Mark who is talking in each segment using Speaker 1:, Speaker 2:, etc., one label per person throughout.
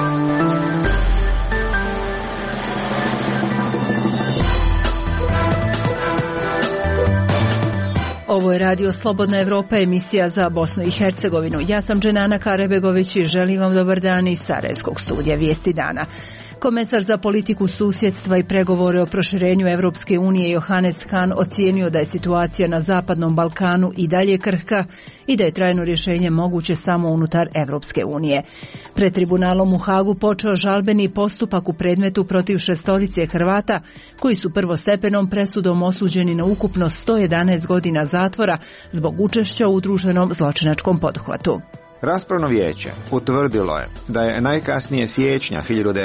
Speaker 1: Ovo je Radio Slobodna Evropa, emisija za Bosnu i Hercegovinu. Ja sam Dženana Karebegović i želim vam dobar dan iz Sarajevskog studija Vijesti dana. Komesar za politiku susjedstva i pregovore o proširenju Evropske unije Johannes Hahn ocijenio da je situacija na Zapadnom Balkanu i dalje krhka i da je trajno rješenje moguće samo unutar Evropske unije. Pred tribunalom u Hagu počeo žalbeni postupak u predmetu protiv 6 Hrvata koji su prvostepenom presudom osuđeni na ukupno 111 godina zatvora zbog učešća u udruženom zločinačkom poduhvatu.
Speaker 2: Raspravno vijeće utvrdilo je da je najkasnije siječnja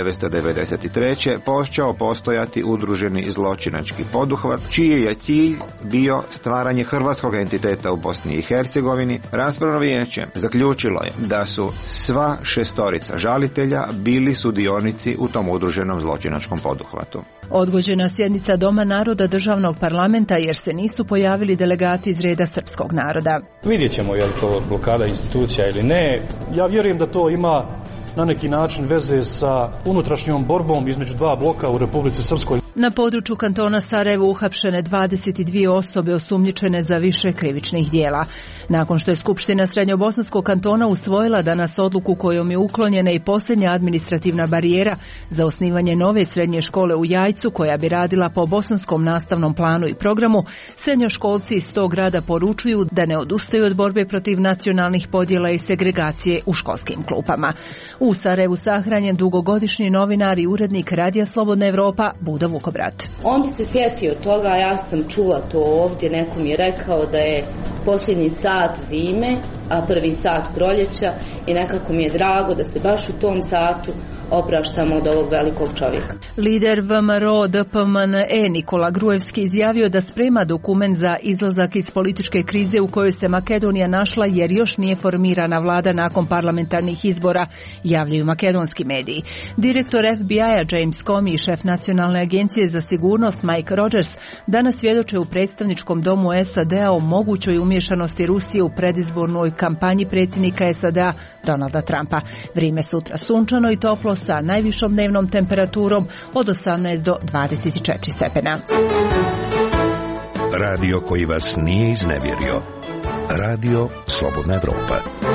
Speaker 2: 1993. počeo postojati udruženi zločinački poduhvat, čiji je cilj bio stvaranje hrvatskog entiteta u Bosni i Hercegovini. Raspravno vijeće zaključilo je da su sva 6 žalitelja bili sudionici u tom udruženom zločinačkom poduhvatu.
Speaker 1: Odgođena sjednica Doma naroda državnog parlamenta jer se nisu pojavili delegati iz reda srpskog naroda.
Speaker 3: Vidjet ćemo je li to blokada institucija ili ne. Ja vjerujem da to ima na neki način veze sa unutrašnjom borbom između dva bloka u Republici Srpskoj.
Speaker 1: Na području kantona Sarajevo uhapšene 22 osobe osumnjičene za više krivičnih dijela. Nakon što je Skupština Srednjobosanskog kantona usvojila danas odluku kojom je uklonjena i posljednja administrativna barijera za osnivanje nove srednje škole u Jajcu koja bi radila po bosanskom nastavnom planu i programu, srednjoškolci iz tog grada poručuju da ne odustaju od borbe protiv nacionalnih podjela i segregacije u školskim klupama. U Sarajevu sahranjen dugogodišnji novinar i urednik Radija Slobodna Evropa Buda Vukobrat.
Speaker 4: On bi se sjetio toga, ja sam čula to ovdje, neko mi je rekao da je posljednji sat zime, a prvi sat proljeća i nekako mi je drago da se baš u tom satu opraštamo od ovog velikog čovjeka.
Speaker 1: Lider VMRO DPMNE Nikola Gruevski izjavio da sprema dokument za izlazak iz političke krize u kojoj se Makedonija našla jer još nije formirana vlada nakon parlamentarnih izbora, javljaju makedonski mediji. Direktor FBI-a James Comey i šef Nacionalne agencije za sigurnost Mike Rogers danas svjedoče u predstavničkom domu SAD-a o mogućoj umješanosti Rusije u predizbornoj kampanji predsjednika SAD-a Donalda Trumpa. Vrijeme sutra sunčano i toplo sa najvišom dnevnom temperaturom od 18 do 24 stepena.
Speaker 5: Radio koji vas nije iznevjerio. Radio Slobodna Evropa.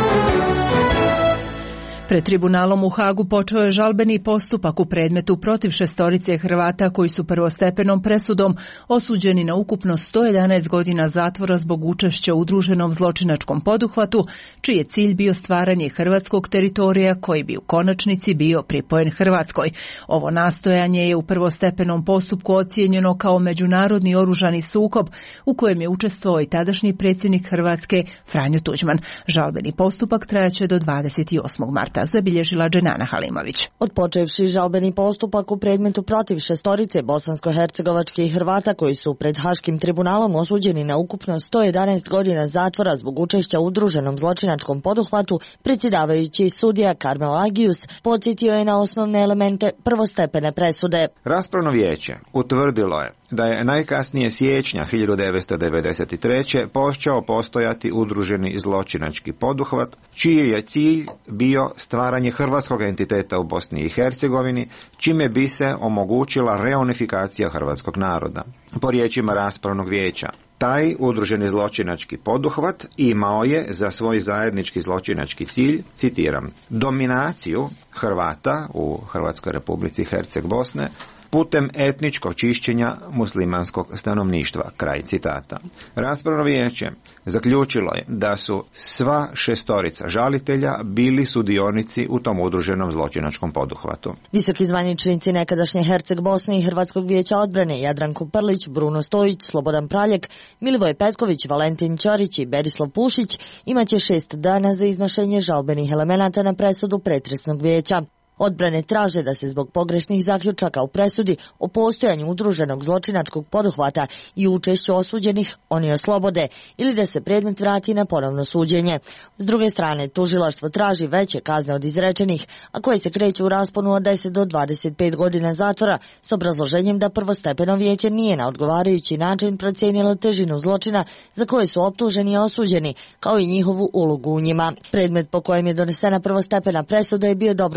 Speaker 1: Pred tribunalom u Hagu počeo je žalbeni postupak u predmetu protiv 6 Hrvata koji su prvostepenom presudom osuđeni na ukupno 111 godina zatvora zbog učešća u udruženom zločinačkom poduhvatu, čiji je cilj bio stvaranje hrvatskog teritorija koji bi u konačnici bio pripojen Hrvatskoj. Ovo nastojanje je u prvostepenom postupku ocijenjeno kao međunarodni oružani sukob u kojem je učestvovao i tadašnji predsjednik Hrvatske Franjo Tuđman. Žalbeni postupak trajaće do 28. marta. Zabilježila Dženana Halimović.
Speaker 6: Odpočevši žalbeni postupak u predmetu protiv 6 bosansko-hercegovačkih Hrvata koji su pred Haškim tribunalom osuđeni na ukupno 111 godina zatvora zbog učešća u udruženom zločinačkom poduhvatu, predsjedavajući sudija Karmel Agius podsjetio je na osnovne elemente prvostepene presude.
Speaker 2: Raspravno vijeće utvrdilo je da je najkasnije siječnja 1993. počeo postojati udruženi zločinački poduhvat, čiji je cilj bio stvaranje hrvatskog entiteta u Bosni i Hercegovini, čime bi se omogućila reunifikacija hrvatskog naroda. Po riječima raspravnog vijeća, taj udruženi zločinački poduhvat imao je za svoj zajednički zločinački cilj, citiram, dominaciju Hrvata u Hrvatskoj Republici Herceg Bosne putem etničkog čišćenja muslimanskog stanovništva, kraj citata. Raspravno vijeće zaključilo je da su sva 6 žalitelja bili sudionici u tom udruženom zločinačkom poduhvatu.
Speaker 6: Visoki zvaničnici nekadašnje Herceg Bosne i Hrvatskog vijeća odbrane Jadranko Prlić, Bruno Stojić, Slobodan Praljak, Milivoj Petković, Valentin Ćorić i Berislav Pušić imaće 6 dana za iznošenje žalbenih elemenata na presudu pretresnog vijeća. Odbrane traže da se zbog pogrešnih zaključaka u presudi o postojanju udruženog zločinačkog poduhvata i učešću osuđenih oni oslobode ili da se predmet vrati na ponovno suđenje. S druge strane, tužilaštvo traži veće kazne od izrečenih, a koje se kreću u rasponu od 10 do 25 godina zatvora s obrazloženjem da prvostepeno vijeće nije na odgovarajući način procijenilo težinu zločina za koje su optuženi i osuđeni, kao i njihovu ulogu u njima. Predmet po kojem je donesena prvostepena presuda je bio dobro pripremljen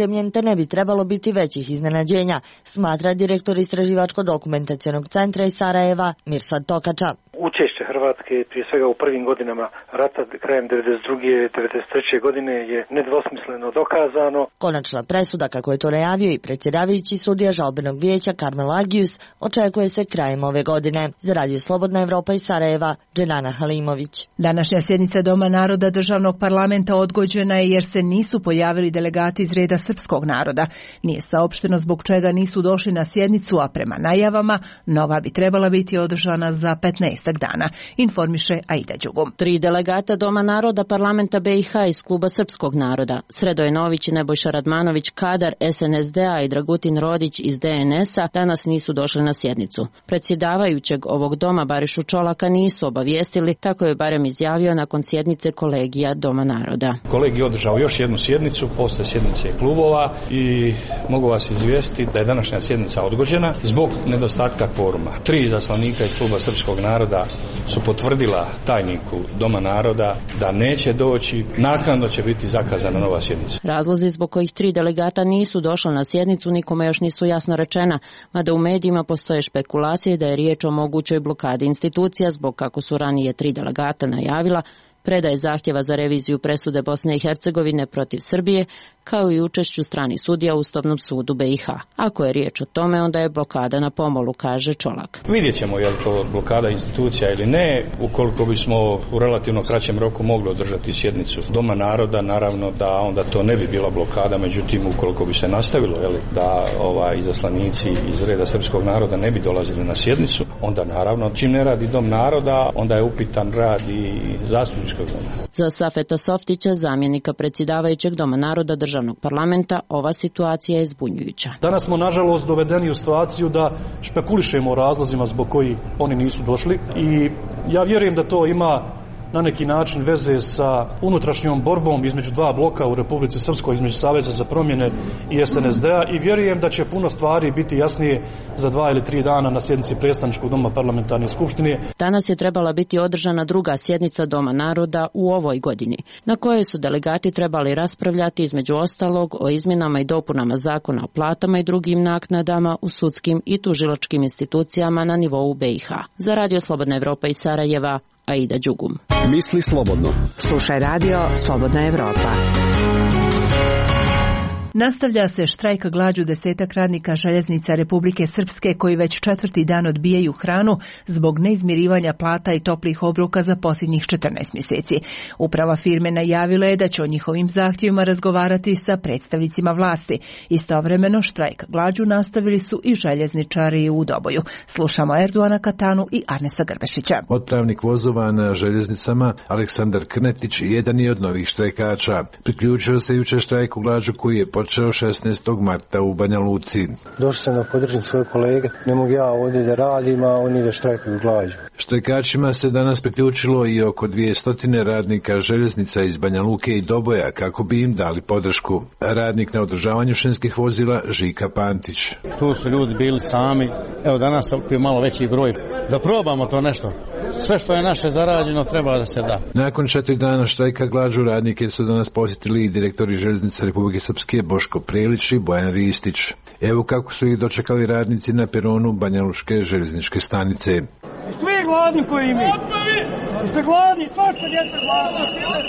Speaker 6: pripremljen te ne bi trebalo biti većih iznenađenja, smatra direktor Istraživačko-dokumentacionog centra iz Sarajeva Mirsad Tokača.
Speaker 7: Učešće Hrvatske prije svega u prvim godinama rata krajem 92. i 93. godine je nedvosmisleno dokazano.
Speaker 6: Konačna presuda, kako je to najavio i predsjedavajući sudija žalbenog vijeća Karmel Agius, očekuje se krajem ove godine. Za Radio Slobodna Evropa iz Sarajeva, Dženana Halimović.
Speaker 1: Današnja sjednica Doma naroda državnog parlamenta odgođena je jer se nisu pojavili delegati iz reda srpskog naroda. Nije saopšteno zbog čega nisu došli na sjednicu, a prema najavama nova bi trebala biti održana za 15 dana, informiše Aida Đugum.
Speaker 8: 3 delegata Doma naroda parlamenta BiH iz kluba srpskog naroda, Sredoje Nović i Nebojša Radmanović Kadar SNSD-a i Dragutin Rodić iz DNS-a danas nisu došli na sjednicu. Predsjedavajućeg ovog doma Barišu Čolaka nisu obavijestili, tako je barem izjavio nakon sjednice kolegija Doma naroda.
Speaker 3: Kolegij održao još jednu sjednicu posle sjednice klubova i mogu vas izvijestiti da je današnja sjednica odgođena zbog nedostatka kvoruma. 3 izaslanika iz kluba srpskog naroda su potvrdila tajniku Doma naroda da neće doći, naknadno će biti zakazana nova sjednica.
Speaker 8: Razlozi zbog kojih 3 delegata nisu došla na sjednicu nikome još nisu jasno rečena, mada u medijima postoje špekulacije da je riječ o mogućoj blokadi institucija zbog, kako su ranije 3 delegata najavila, predaje zahtjeva za reviziju presude Bosne i Hercegovine protiv Srbije, kao i učešću stranih sudija u Ustavnom sudu BiH. Ako je riječ o tome, onda je blokada na pomolu, kaže Čolak.
Speaker 3: Vidjet ćemo je li to blokada institucija ili ne. Ukoliko bismo u relativno kraćem roku mogli održati sjednicu Doma naroda, naravno da onda to ne bi bila blokada, međutim ukoliko bi se nastavilo da izaslanici iz reda srpskog naroda ne bi dolazili na sjednicu, onda naravno čim ne radi Dom naroda, onda je upitan rad i zastupničkog doma.
Speaker 8: Za Safeta Softića, zamjenika predsjedavajućeg Doma naroda državnog parlamenta, ova situacija je zbunjujuća.
Speaker 3: Danas smo nažalost dovedeni u situaciju da špekulišemo o razlozima zbog kojih oni nisu došli i ja vjerujem da to ima na neki način veze sa unutrašnjom borbom između 2 bloka u Republici Srpskoj, između Saveza za promjene i SNSD-a, i vjerujem da će puno stvari biti jasnije za 2 ili 3 dana na sjednici predstavničkog doma parlamentarne skupštine.
Speaker 8: Danas je trebala biti održana druga sjednica Doma naroda u ovoj godini, na kojoj su delegati trebali raspravljati između ostalog o izmjenama i dopunama zakona o platama i drugim naknadama u sudskim i tužilačkim institucijama na nivou BiH. Za Radio Slobodna Evropa iz Sarajeva, Aida Đugum.
Speaker 5: Misli slobodno.
Speaker 9: Slušaj Radio Slobodna Evropa.
Speaker 1: Nastavlja se štrajk glađu 10 radnika željeznica Republike Srpske koji već 4. dan odbijaju hranu zbog neizmirivanja plata i toplih obroka za posljednjih 14 mjeseci. Uprava firme najavila je da će o njihovim zahtjevima razgovarati sa predstavnicima vlasti. Istovremeno štrajk glađu nastavili su i željezničari u Doboju. Slušamo Erduana Katanu i Arnesa Grbešića.
Speaker 10: Otpravnik vozova na željeznicama Aleksandar Krnetić jedan je od novih štrajkača. Priključio se jučer štrajku glađu koji je počeo 16. marta u Banja Luci.
Speaker 11: Došao sam da podržim svoje kolege, ne mogu ja ovdje da radim, a oni da štrajkuju glađu.
Speaker 10: Štrajkačima se danas priključilo i oko 200 radnika željeznica iz Banja Luke i Doboja kako bi im dali podršku. Radnik na održavanju šinskih vozila Žika Pantić.
Speaker 12: Tu su ljudi bili sami, evo danas je malo veći broj. Da probamo to nešto. Sve što je naše zarađeno treba da se da.
Speaker 10: Nakon 4 dana štrajka glađu radnike su danas posjetili i direktori željeznice Republike Srpske Boško Prelić i Bojan Ristić. Evo kako su ih dočekali radnici na peronu Banjaluške željezničke stanice.
Speaker 13: Svi gladni koji mi. Jeste gladni, svako djete gladno.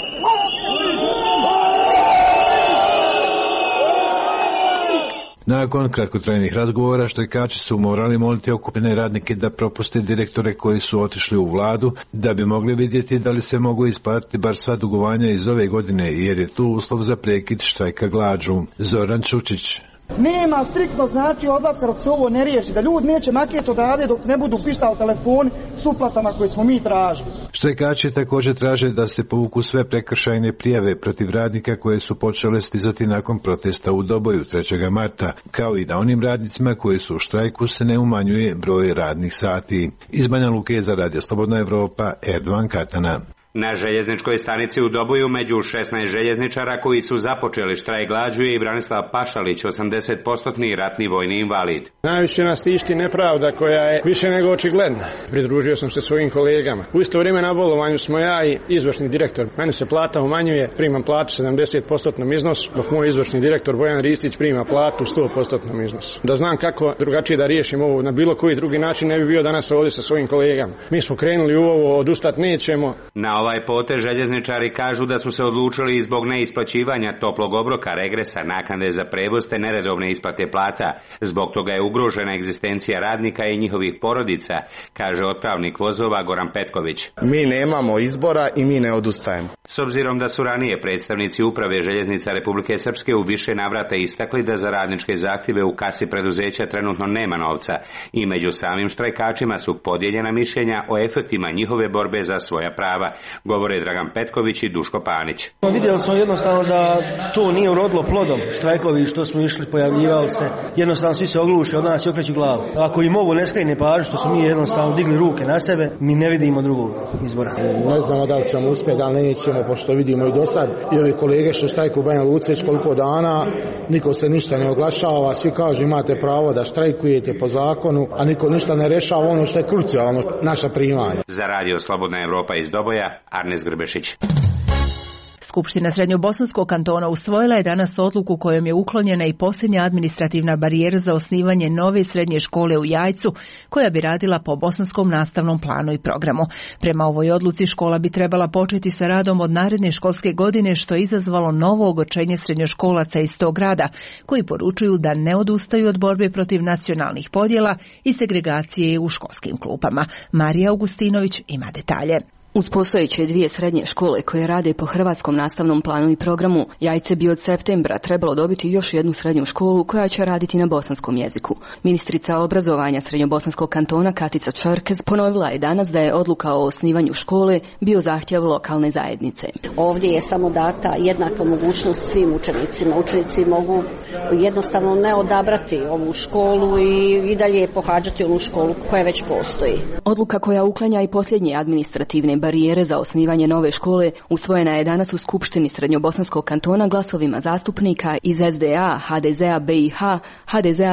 Speaker 10: Nakon kratkotrajnih razgovora štrajkači su morali moliti okupljene radnike da propuste direktore koji su otišli u vladu da bi mogli vidjeti da li se mogu isplatiti bar sva dugovanja iz ove godine jer je tu uslov za prekid štrajka glađu. Zoran Čučić.
Speaker 13: Nema striktno znači odlaska dok se ovo ne riješi, da ljudi neće maket odavde dok ne budu pištali telefoni s uplatama koje smo mi tražili.
Speaker 10: Štrajkači također traže da se povuku sve prekršajne prijave protiv radnika koje su počele stizati nakon protesta u Doboju 3. marta, kao i da onim radnicima koji su u štrajku se ne umanjuje broj radnih sati. Iz Banja Luke za Radio Slobodna Evropa, Erdovan Katana.
Speaker 14: Na željezničkoj stanici u Doboju među 16 željezničara koji su započeli štrajk glađu je i Branislav Pašalić, 80% ratni vojni invalid.
Speaker 15: Najviše nas tišti nepravda koja je više nego očigledna. Pridružio sam se svojim kolegama. U isto vrijeme na bolovanju smo ja i izvršni direktor. Meni se plata umanjuje, primam platu 70% iznosu, dok moj izvršni direktor Bojan Ristić prima platu 100% iznosu. Da znam kako drugačije da riješim ovo na bilo koji drugi način, ne bi bio danas ovdje sa svojim kolegama. Mi smo krenuli u ovo, odustat nećemo.
Speaker 14: Na ovaj potez željezničari kažu da su se odlučili i zbog neisplaćivanja toplog obroka, regresa, naknade za prevoz te neredovne isplate plata. Zbog toga je ugrožena egzistencija radnika i njihovih porodica, kaže otpravnik vozova Goran Petković.
Speaker 16: Mi nemamo izbora i mi ne odustajemo.
Speaker 14: S obzirom da su ranije predstavnici uprave željeznica Republike Srpske u više navrata istakli da za radničke zahtjeve u kasi preduzeća trenutno nema novca i među samim štrajkačima su podijeljena mišljenja o efektima njihove borbe za svoja prava, govore Dragan Petković i Duško Panić.
Speaker 17: Vidjeli smo jednostavno da to nije urodilo plodom. Štrajkovi što smo išli, pojavljivali se, jednostavno svi se ogluše od nas i okreću glavu. Ako im ovo ne skrene pažnju što smo mi jednostavno digli ruke na sebe, mi ne vidimo drugog izbora.
Speaker 18: Ne znamo da li ćemo uspjeti, da li nećemo, pošto vidimo i do sad i ovi kolege što štrajkuju u Banja Luci već koliko dana, niko se ništa ne oglašava, svi kažu imate pravo da štrajkujete po zakonu, a niko ništa ne rešava ono što je krucijalno, naša primanja.
Speaker 14: Za Radio Slobodna Evropa iz Doboja, Arnes Grbešić.
Speaker 1: Skupština Srednjobosanskog kantona usvojila je danas odluku kojom je uklonjena i posljednja administrativna barijera za osnivanje nove srednje škole u Jajcu, koja bi radila po bosanskom nastavnom planu i programu. Prema ovoj odluci škola bi trebala početi sa radom od naredne školske godine, što je izazvalo novo ogorčenje srednjoškolaca iz tog grada, koji poručuju da ne odustaju od borbe protiv nacionalnih podjela i segregacije u školskim klupama. Marija Augustinović ima detalje.
Speaker 19: Uz postojeće dvije srednje škole koje rade po hrvatskom nastavnom planu i programu, Jajce bi od septembra trebalo dobiti još jednu srednju školu koja će raditi na bosanskom jeziku. Ministrica obrazovanja Srednjobosanskog kantona Katica Čerkez ponovila je danas da je odluka o osnivanju škole bio zahtjev lokalne zajednice.
Speaker 20: Ovdje je samo data jednaka mogućnost svim učenicima. Učenici mogu jednostavno ne odabrati ovu školu i dalje pohađati onu školu koja već postoji.
Speaker 19: Odluka koja uklanja i posljednje administrativne barijere za osnivanje nove škole usvojena je danas u Skupštini Srednjobosanskog kantona glasovima zastupnika iz SDA, HDZ-a BiH, HDZ-a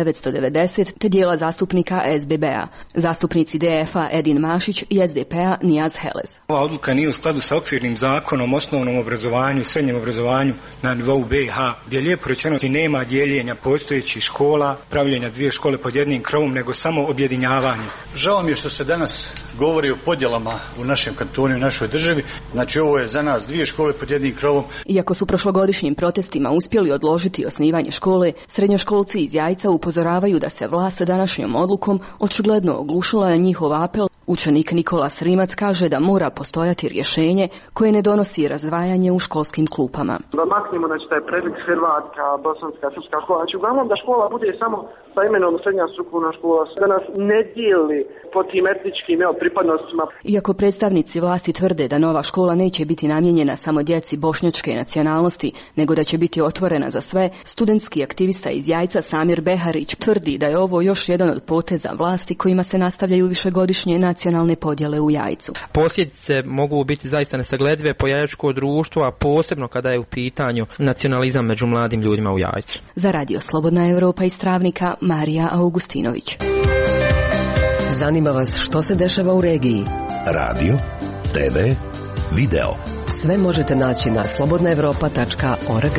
Speaker 19: 1990 te dijela zastupnika SBB-a. Zastupnici DF-a Edin Mašić i SDP-a Nijaz Helez.
Speaker 21: Ova odluka nije u skladu sa okvirnim zakonom o osnovnom obrazovanju i srednjem obrazovanju na nivou BiH, gdje je lijepo rečeno da nema dijeljenja postojećih škola, pravljenja dvije škole pod jednim krovom, nego samo objedinjavanje.
Speaker 22: Žao mi je što se danas govori o podjelama u našem kantonu i našoj državi. Znači ovo je za nas dvije škole pod jednim krovom.
Speaker 19: Iako su prošlogodišnjim protestima uspjeli odložiti osnivanje škole, srednjoškolci iz Jajca upozoravaju da se vlast današnjom odlukom očigledno oglušila na njihov apel. Učenik Nikola Srimac kaže da mora postojati rješenje koje ne donosi razdvajanje u školskim klupama.
Speaker 23: Da maknemo taj predlik hrvatska, bosanska, srpska škola. Znači uglavnom da škola bude samo sa imenom srednja strukovna škola, da nas ne dijeli po tim etničkim pripadnostima.
Speaker 19: Iako predstavnici vlasti tvrde da nova škola neće biti namijenjena samo djeci bošnjačke nacionalnosti, nego da će biti otvorena za sve, studentski aktivista iz Jajca Samir Beharić tvrdi da je ovo još jedan od poteza vlasti kojima se nastavljaju višegodišnje nacionalne podjele u Jajcu.
Speaker 24: Posljedice mogu biti zaista nesagledive po jajačko društvo, a posebno kada je u pitanju nacionalizam među mladim ljudima u Jajcu.
Speaker 19: Za Radio Slobodna Evropa iz Travnika, Marija Augustinović.
Speaker 9: Zanima vas što se dešava u regiji?
Speaker 5: Radio, TV, video.
Speaker 9: Sve možete naći na slobodnaevropa.org.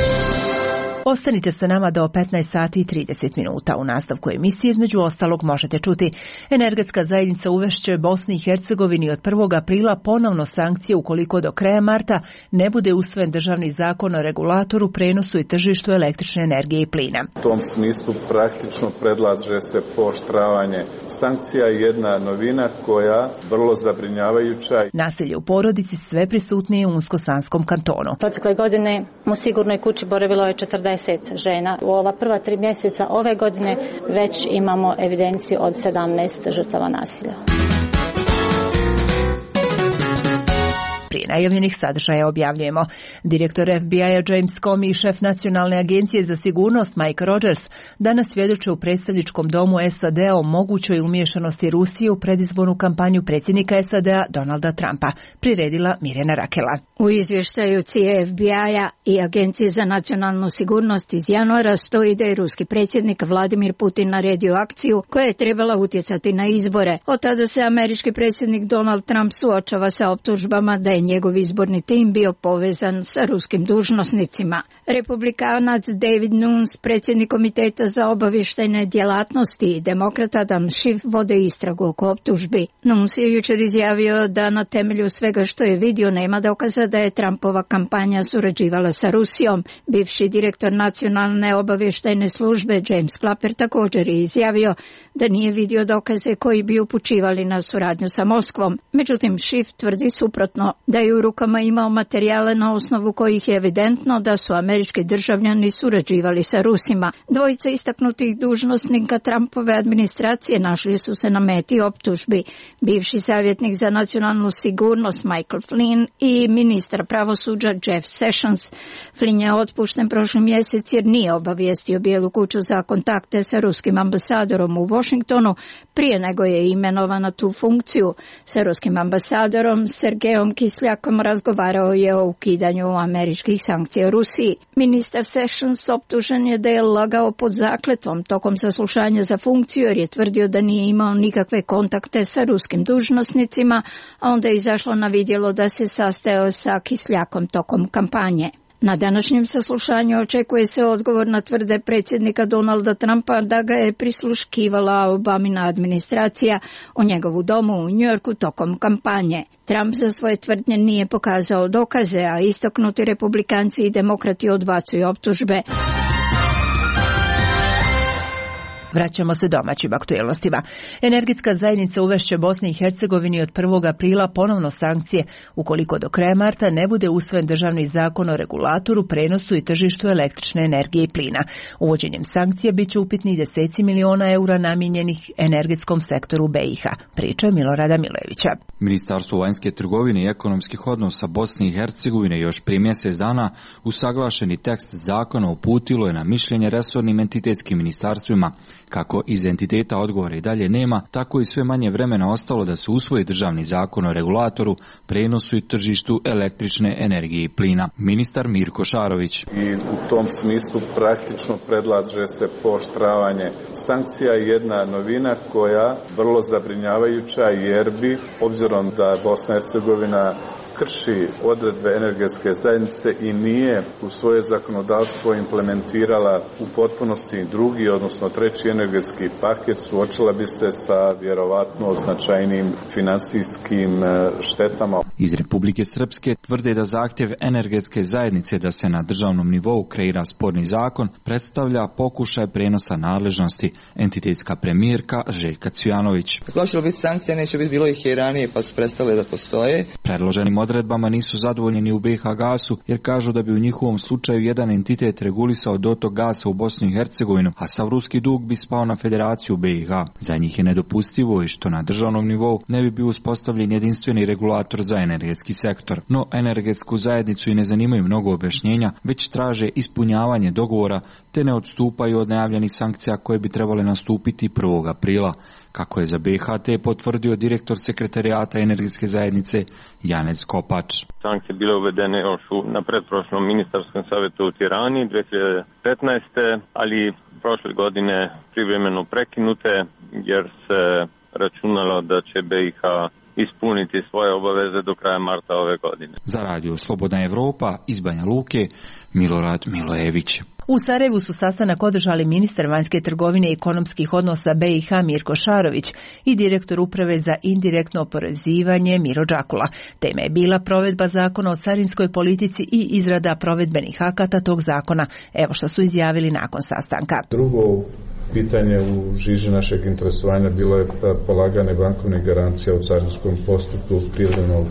Speaker 1: Ostanite sa nama do 15 sati i 30 minuta. U nastavku emisije između ostalog možete čuti: energetska zajednica uvešće Bosni i Hercegovini od 1. aprila ponovno sankcije ukoliko do kraja marta ne bude usvojen državni zakon o regulatoru, prenosu i tržištu električne energije i plina.
Speaker 25: U tom smislu praktično predlaže se pooštravanje sankcija i jedna novina koja vrlo zabrinjavajuća.
Speaker 1: Nasilje u porodici sve prisutnije u Unsko-Sanskom kantonu.
Speaker 26: Protekle godine u sigurnoj kući boravilo je 40 žena. U ova prva 3 mjeseca ove godine već imamo evidenciju od 17 žrtava nasilja.
Speaker 1: Prije najavljenih sadržaja objavljujemo. Direktor FBI-a James Comey i šef Nacionalne agencije za sigurnost Mike Rogers danas svjedoče u predstavničkom domu SAD-a o mogućoj umiješanosti Rusije u predizbornu kampanju predsjednika SAD-a Donalda Trumpa, priredila Mirjana Rakela.
Speaker 2: U izvještaju CIA, FBI-a i Agencije za nacionalnu sigurnost iz januara stoji da je ruski predsjednik Vladimir Putin naredio akciju koja je trebala utjecati na izbore. Od tada se američki predsjednik Donald Trump suočava sa optužbama da je njegov izborni tim bio povezan sa ruskim dužnosnicima. Republikanac David Nunes, predsjednik komiteta za obavještajne djelatnosti, i demokrat Adam Schiff vode istragu oko optužbi. Nunes je jučer izjavio da na temelju svega što je vidio nema dokaza da je Trumpova kampanja surađivala sa Rusijom. Bivši direktor nacionalne obavještajne službe James Clapper također je izjavio da nije vidio dokaze koji bi upućivali na suradnju sa Moskvom. Međutim, Schiff tvrdi suprotno, da je u rukama imao materijale na osnovu kojih je evidentno da su američki državljani surađivali sa Rusima. Dvojica istaknutih dužnosnika Trumpove administracije našli su se na meti optužbi. Bivši savjetnik za nacionalnu sigurnost Michael Flynn i ministar pravosuđa Jeff Sessions. Flynn je otpušten prošli mjesec jer nije obavijestio Bijelu kuću za kontakte sa ruskim ambasadorom u Washingtonu prije nego je imenovan na tu funkciju. Sa ruskim ambasadorom Sergejom Kisljakom razgovarao je o ukidanju američkih sankcija Rusiji. Ministar Sessions optužen je da je lagao pod zakletvom tokom saslušanja za funkciju jer je tvrdio da nije imao nikakve kontakte sa ruskim dužnosnicima, a onda je izašlo na vidjelo da se sastajao sa Kisljakom tokom kampanje. Na današnjem saslušanju očekuje se odgovor na tvrde predsjednika Donalda Trumpa da ga je prisluškivala Obamina administracija u njegovu domu u Njujorku tokom kampanje. Trump za svoje tvrdnje nije pokazao dokaze, a istaknuti republikanci i demokrati odbacuju optužbe.
Speaker 1: Vraćamo se domaćim aktualnostima. Energetska zajednica uvešće Bosni i Hercegovini od 1. aprila ponovno sankcije ukoliko do kraja marta ne bude usvojen državni zakon o regulatoru, prenosu i tržištu električne energije i plina. Uvođenjem sankcija bit će upitni deseci miliona eura namijenjenih energetskom sektoru BiH. Priča Milorada Milojevića.
Speaker 3: Ministarstvo vanjske trgovine i ekonomskih odnosa Bosne i Hercegovine još prije mjesec dana usaglašeni tekst zakona uputilo je na mišljenje resornim entitetskim ministarstvima. Kako iz entiteta odgovora i dalje nema, tako i sve manje vremena ostalo da se usvoji državni zakon o regulatoru, prenosu i tržištu električne energije i plina. Ministar Mirko Šarović.
Speaker 25: I u tom smislu praktično predlaže se pooštravanje sankcija. Jedna novina koja vrlo zabrinjavajuća jer bi, obzirom da Bosna i Hercegovina krši odredbe energetske zajednice i nije u svoje zakonodavstvo implementirala u potpunosti drugi, odnosno treći energetski paket, suočila bi se sa vjerovatno značajnim financijskim štetama.
Speaker 3: Iz Republike Srpske tvrde da zahtjev energetske zajednice da se na državnom nivou kreira sporni zakon predstavlja pokušaj prenosa nadležnosti. Entitetska premijerka Željka Cvijanović.
Speaker 4: Hoće li biti sankcija, neće biti, bilo ih i ranije pa su prestale da postoje.
Speaker 3: Predloženim odredbama nisu zadovoljni ni u BiH gasu jer kažu da bi u njihovom slučaju jedan entitet regulisao dotok gasa u Bosnu i Hercegovinu, a sav ruski dug bi spao na Federaciju BiH. Za njih je nedopustivo i što na državnom nivou ne bi bio uspostavljen jedinstveni regulator za energetski sektor. No energetsku zajednicu i ne zanimaju mnogo objašnjenja, već traže ispunjavanje dogovora te ne odstupaju od najavljenih sankcija koje bi trebale nastupiti 1. aprila. Kako je za BiH potvrdio direktor sekretarijata energetske zajednice Janez Kopač.
Speaker 6: Sankcije bile uvedene još na pretprošlom ministarskom savjetu u Tirani 2015. ali prošle godine privremeno prekinute jer se računalo da će BiH ispuniti svoje obaveze do kraja marta ove godine.
Speaker 3: Za radio Slobodna Evropa iz Banja Luke, Milorad Milojević.
Speaker 1: U Sarajevu su sastanak održali ministar vanjske trgovine i ekonomskih odnosa BiH Mirko Šarović i direktor uprave za indirektno oporezivanje Miro Đakula. Tema je bila provedba zakona o carinskoj politici i izrada provedbenih akata tog zakona. Evo što su izjavili nakon sastanka.
Speaker 25: Drugo pitanje u žiži našeg interesovanja bilo je polaganje bankovnih garancija u carinskom postupku privremenog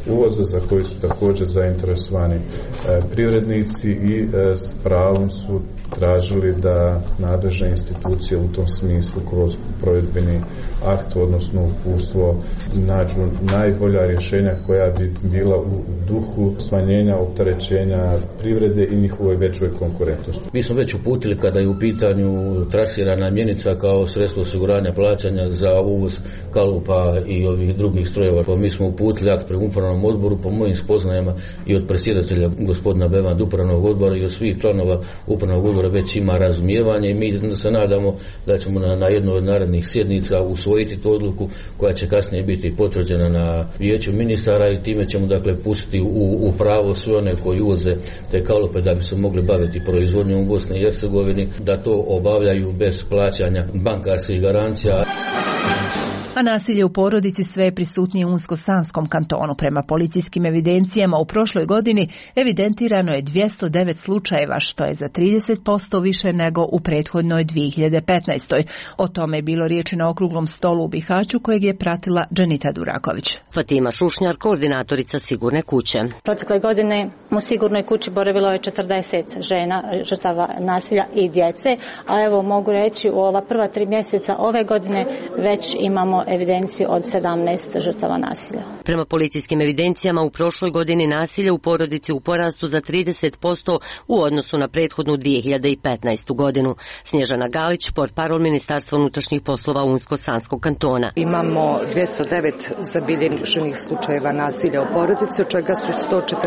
Speaker 25: uvoza za koji su također zainteresovani privrednici i s pravom su tražili da nadležne institucije u tom smislu kroz provedbeni akt, odnosno uputstvo, nađu najbolja rješenja koja bi bila u duhu smanjenja opterećenja privrede i njihovoj većoj konkurentnosti.
Speaker 7: Mi smo već uputili kada je u pitanju trasirana mjenica kao sredstvo osiguranja plaćanja za uvoz kalupa i ovih drugih strojeva. Mi smo uputili akt prema upravnom odboru, po mojim spoznajama i od predsjedatelja gospodina Bevanda upravnog odbora i od svih članova upravnog odbora već ima razumijevanje i mi se nadamo da ćemo na jednoj od narednih sjednica usvojiti tu odluku koja će kasnije biti potvrđena na vijeću ministara i time ćemo dakle pustiti u pravo sve one koji uvoze te kalupe da bi se mogli baviti proizvodnjom u Bosni i Hercegovini, da to obavljaju bez plaćanja bankarskih garancija.
Speaker 1: A nasilje u porodici sve je prisutnije u Unsko-Sanskom kantonu. Prema policijskim evidencijama u prošloj godini evidentirano je 209 slučajeva, što je za 30% više nego u prethodnoj 2015. O tome je bilo riječi na okruglom stolu u Bihaću kojeg je pratila Dženita Duraković.
Speaker 8: Fatima Šušnjar, koordinatorica Sigurne kuće.
Speaker 26: Protekle godine u Sigurnoj kući boravilo je 40 žena žrtava nasilja i djece, a evo mogu reći u ova prva 3 mjeseca ove godine već imamo evidenciju od 17 žrtava nasilja.
Speaker 8: Prema policijskim evidencijama u prošloj godini nasilje u porodici u porastu za 30% u odnosu na prethodnu 2015. godinu. Snježana Galić, portparol Ministarstva unutrašnjih poslova Unsko-Sanskog kantona.
Speaker 10: Imamo 209 zabilježenih slučajeva nasilja u porodici, od čega su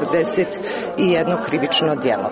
Speaker 10: 141 krivično djelo.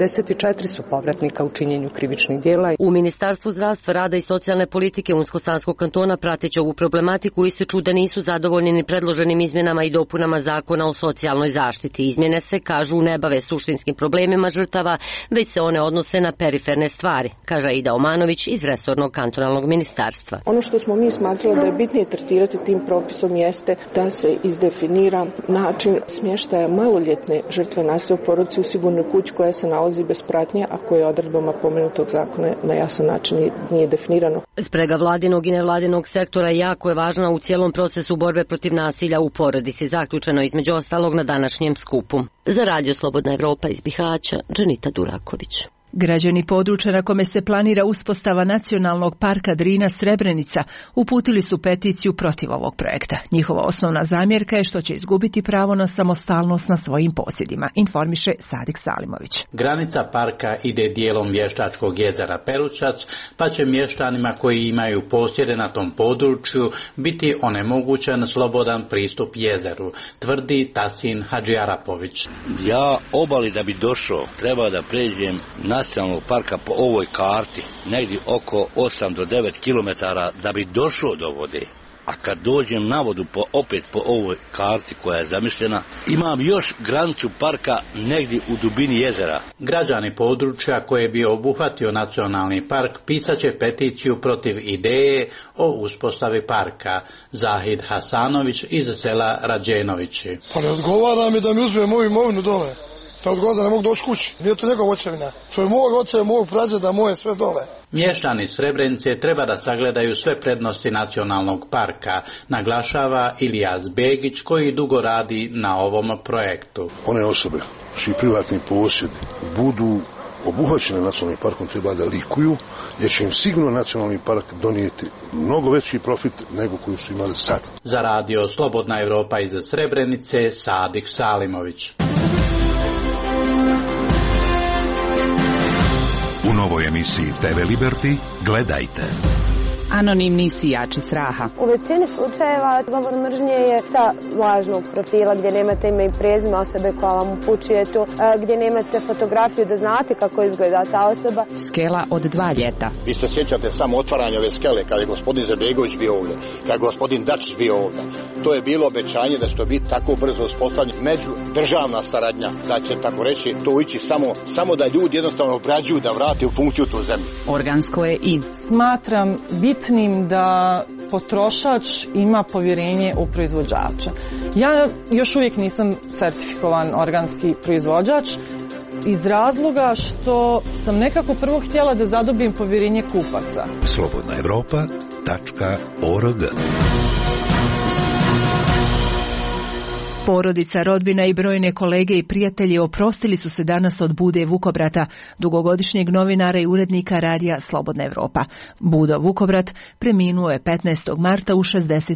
Speaker 10: 54 su povratnika u činjenju krivičnih djela.
Speaker 8: U Ministarstvu zdravstva, rada i socijalne politike Unsko-Sanskog kantona prateći ovu problematiku ističu da nisu zadovoljni ni predloženim izmjenama i dopunama Zakona o socijalnoj zaštiti. Izmjene se, kažu, ne bave suštinskim problemima žrtava, već se one odnose na periferne stvari, kaže Ida Omanović iz resornog kantonalnog ministarstva.
Speaker 11: Ono što smo mi smatrali da je bitnije tretirati tim propisom jeste da se izdefinira način smještaja maloljetne žrtve nasilja u porodici u sigurnoj kući koja se nalazi bez pratnje, a koje odredbama pomenutog zakona na jasan način nije definirano.
Speaker 8: Sprega vladinog i nevladinog sektora jako je važna u cijelom procesu borbe protiv nasilja u porodici, zaključeno između ostalog na današnjem skupu. Za Radio Slobodna Evropa iz Bihaća, Dženita Duraković.
Speaker 1: Građani područja na kome se planira uspostava nacionalnog parka Drina Srebrenica uputili su peticiju protiv ovog projekta. Njihova osnovna zamjerka je što će izgubiti pravo na samostalnost na svojim posjedima, informiše Sadik Salimović.
Speaker 12: Granica parka ide dijelom Vještačkog jezera Peručac, pa će mještanima koji imaju posjede na tom području biti onemogućen slobodan pristup jezeru, tvrdi Tasin Hadžiarapović.
Speaker 13: Ja obali da bi došao, treba da pređem nacionalnog parka po ovoj karti, negdje oko 8 do 9 km da bi došao do vode. A kad dođem na vodu opet po ovoj karti koja je zamišljena, imam još granicu parka negdje u dubini jezera.
Speaker 12: Građani područja koje bi obuhvatio nacionalni park pisaće peticiju protiv ideje o uspostavi parka. Zahid Hasanović iz sela Rađenovići.
Speaker 27: Pa ne odgovara mi da mi uzme moju imovinu dole. To odgovara da ne mogu doći kući. Nije to njegov očevina. To je mog oca, mog prađeda, moje sve dole.
Speaker 12: Mještani Srebrenice treba da sagledaju sve prednosti nacionalnog parka, naglašava Ilijas Begić koji dugo radi na ovom projektu.
Speaker 28: One osobe čiji privatni posjedi budu obuhvaćene nacionalnim parkom treba da likuju, jer će im sigurno nacionalni park donijeti mnogo veći profit nego koji su imali sad.
Speaker 12: Za Radio Slobodna Evropa iz Srebrenice, Sadik Salimović.
Speaker 5: U novoj emisiji TV Liberty gledajte.
Speaker 29: Anonimni sijači straha.
Speaker 30: U većini slučajeva govor mržnje je sa lažnog profila gdje nemate ime i prezime osobe koja vam upućuje to, gdje nemate fotografiju da znate kako izgleda ta osoba.
Speaker 29: Skela od 2 ljeta.
Speaker 31: Vi se sjećate samo otvaranja ove skele kada je gospodin Zebegović bio ovdje, kada je gospodin Dačić bio ovdje. To je bilo obećanje da će to biti tako brzo uspostavljeno međudržavna saradnja, da će tako reći to ići samo da ljudi jednostavno obrađuju da vrate u funkciju tu zemlju.
Speaker 29: Organsko je i.
Speaker 32: Smatram bitnim da potrošač ima povjerenje u proizvođača. Ja još uvijek nisam sertifikovan organski proizvođač iz razloga što sam nekako prvo htjela da zadobijem povjerenje kupaca.
Speaker 5: slobodnaevropa.org
Speaker 1: Porodica, rodbina i brojne kolege i prijatelji oprostili su se danas od Bude Vukobrata, dugogodišnjeg novinara i urednika radija Slobodna Evropa. Budo Vukobrat preminuo je 15. marta u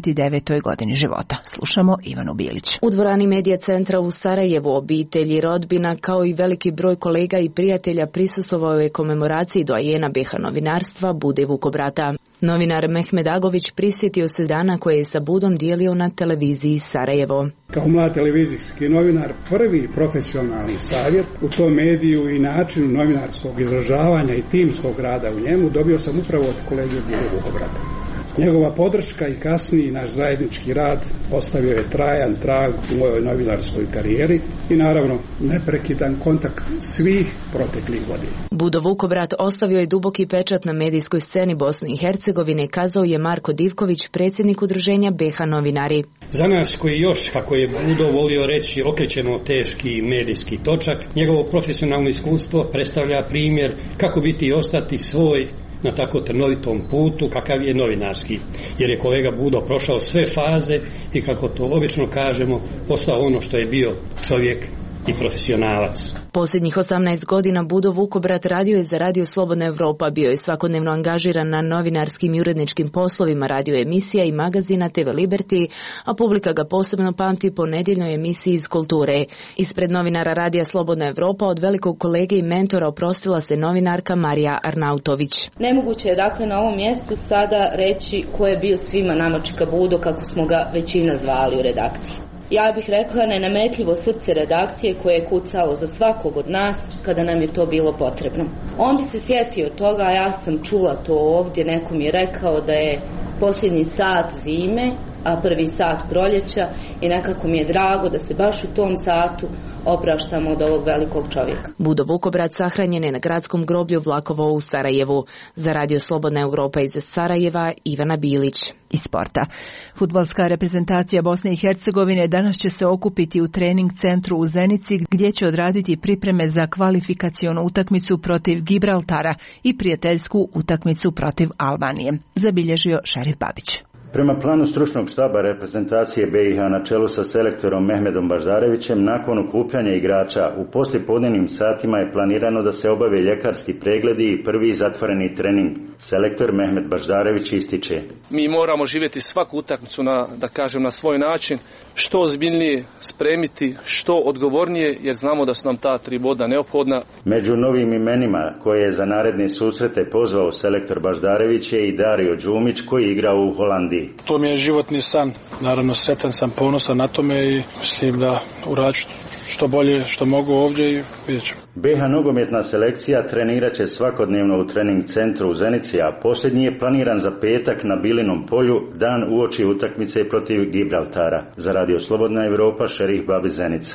Speaker 1: 69. godini života. Slušamo Ivanu Bilić.
Speaker 9: U dvorani Medija centra u Sarajevu obitelji, rodbina kao i veliki broj kolega i prijatelja prisustvovao je komemoraciji doajena BiH novinarstva Bude Vukobrata. Novinar Mehmed Agović prisjetio se dana koje je sa Budom dijelio na televiziji Sarajevo.
Speaker 14: Kao mlad televizijski novinar, prvi profesionalni savjet u tom mediju i načinu novinarskog izražavanja i timskog rada u njemu dobio sam upravo od kolege Bude Vukobrata. Njegova podrška i kasniji naš zajednički rad ostavio je trajan trag u mojoj novinarskoj karijeri i naravno neprekidan kontakt svih proteklih godina.
Speaker 9: Budo Vukobrat ostavio je duboki pečat na medijskoj sceni Bosne i Hercegovine, kazao je Marko Divković, predsjednik udruženja BiH novinari.
Speaker 15: Za nas koji još, kako je Budo volio reći, okrećemo teški medijski točak, njegovo profesionalno iskustvo predstavlja primjer kako biti i ostati svoj na tako trnovitom putu kakav je novinarski, jer je kolega Budo prošao sve faze i, kako to obično kažemo, postao ono što je bio, čovjek i profesionalac.
Speaker 9: Posljednjih 18 godina Budo Vukobrat radio je za Radio Slobodna Evropa, bio je svakodnevno angažiran na novinarskim i uredničkim poslovima radio emisija i magazina TV Liberty, a publika ga posebno pamti po nedjeljnoj emisiji iz kulture. Ispred novinara Radija Slobodna Evropa od velikog kolege i mentora oprostila se novinarka Marija Arnautović.
Speaker 16: Nemoguće je dakle na ovom mjestu sada reći ko je bio svima nama Čika Budo, kako smo ga većina zvali u redakciji. Ja bih rekla nenametljivo srce redakcije koje je kucalo za svakog od nas kada nam je to bilo potrebno. On bi se sjetio toga, a ja sam čula to ovdje, neko mi je rekao da je posljednji sat zime, a prvi sat proljeća, i nekako mi je drago da se baš u tom satu opraštamo od ovog velikog čovjeka.
Speaker 9: Budo Vukobrat sahranjen je na gradskom groblju Vlakovo u Sarajevu. Za Radio Slobodna Evropa iz Sarajeva, Ivana Bilić.
Speaker 1: Iz sporta. Fudbalska reprezentacija Bosne i Hercegovine danas će se okupiti u trening centru u Zenici, gdje će odraditi pripreme za kvalifikacionu utakmicu protiv Gibraltara i prijateljsku utakmicu protiv Albanije, zabilježio Šerif Babić.
Speaker 17: Prema planu stručnog štaba reprezentacije BiH na čelu sa selektorom Mehmedom Baždarevićem, nakon okupljanja igrača u poslijepodnevnim satima je planirano da se obave ljekarski pregledi i prvi zatvoreni trening. Selektor Mehmed Baždarević ističe:
Speaker 18: Mi moramo živjeti svaku utakmicu na svoj način, što ozbiljnije spremiti, što odgovornije, jer znamo da su nam ta 3 boda neophodna.
Speaker 17: Među novim imenima koje je za naredne susrete pozvao selektor Baždarević je i Dario Đumić, koji igra u Holandiji.
Speaker 19: To mi je životni san, naravno sretan sam, ponosan na tome i mislim da urađu što bolje što mogu ovdje i vidjet ću.
Speaker 17: BiH nogometna selekcija trenirat će svakodnevno u trening centru u Zenici, a posljednji je planiran za petak na Bilinom polju, dan uoči utakmice protiv Gibraltara. Za Radio Slobodna Evropa, Šerif Babić, Zenica.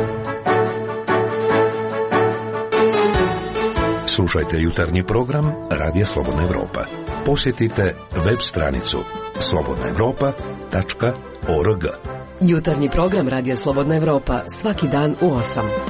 Speaker 5: Slušajte jutarnji program Radija Slobodna Evropa. Posjetite web stranicu slobodnaevropa.org.
Speaker 20: Jutarnji program Radija Slobodna Evropa svaki dan u 8.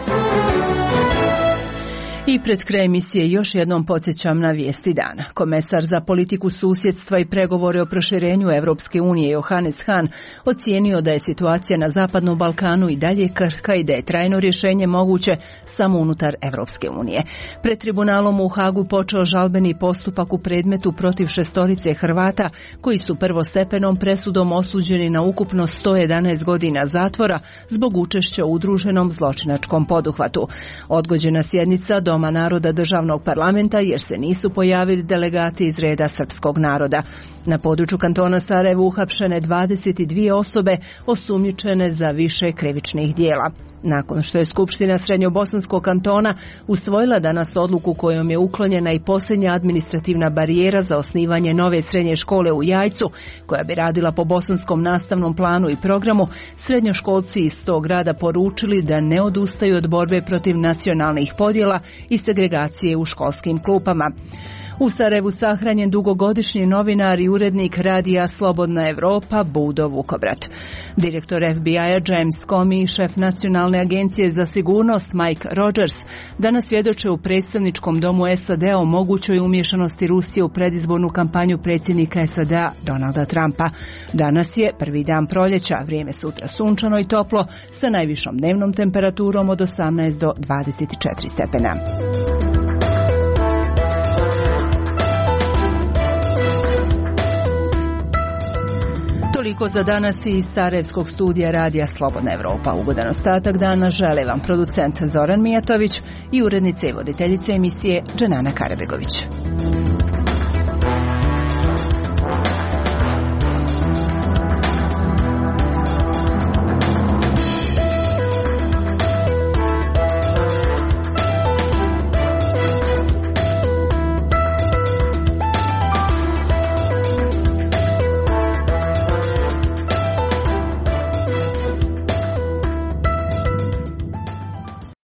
Speaker 1: I pred kraj emisije još jednom podsjećam na vijesti dana. Komesar za politiku susjedstva i pregovore o proširenju Evropske unije Johannes Hahn ocijenio da je situacija na Zapadnom Balkanu i dalje krhka i da je trajno rješenje moguće samo unutar Evropske unije. Pred tribunalom u Hagu počeo žalbeni postupak u predmetu protiv 6 Hrvata koji su prvostepenom presudom osuđeni na ukupno 111 godina zatvora zbog učešća u udruženom zločinačkom poduhvatu. Odgođena sjednica Doma naroda državnog parlamenta jer se nisu pojavili delegati iz reda srpskog naroda. Na području kantona Sarajevo uhapšene 22 osobe osumnjičene za više krivičnih dijela. Nakon što je Skupština Srednjobosanskog kantona usvojila danas odluku kojom je uklonjena i posljednja administrativna barijera za osnivanje nove srednje škole u Jajcu, koja bi radila po bosanskom nastavnom planu i programu, srednjoškolci iz tog grada poručili da ne odustaju od borbe protiv nacionalnih podjela i segregacije u školskim klupama. U Sarajevu sahranjen dugogodišnji novinar i urednik radija Slobodna Evropa Budo Vukobrat. Direktor FBI-a James Comey i šef nacionalne Nacionalne agencije za sigurnost Mike Rogers danas svjedoče u predstavničkom domu SAD-a o mogućoj umješanosti Rusije u predizbornu kampanju predsjednika SAD-a Donalda Trumpa. Danas je prvi dan proljeća, vrijeme sutra sunčano i toplo sa najvišom dnevnom temperaturom od 18 do 24 stepena. Toliko za danas iz Sarajevskog studija Radija Slobodna Evropa. Ugodan ostatak dana žele vam producent Zoran Mijatović i urednica i voditeljica emisije Dženana Karabegović.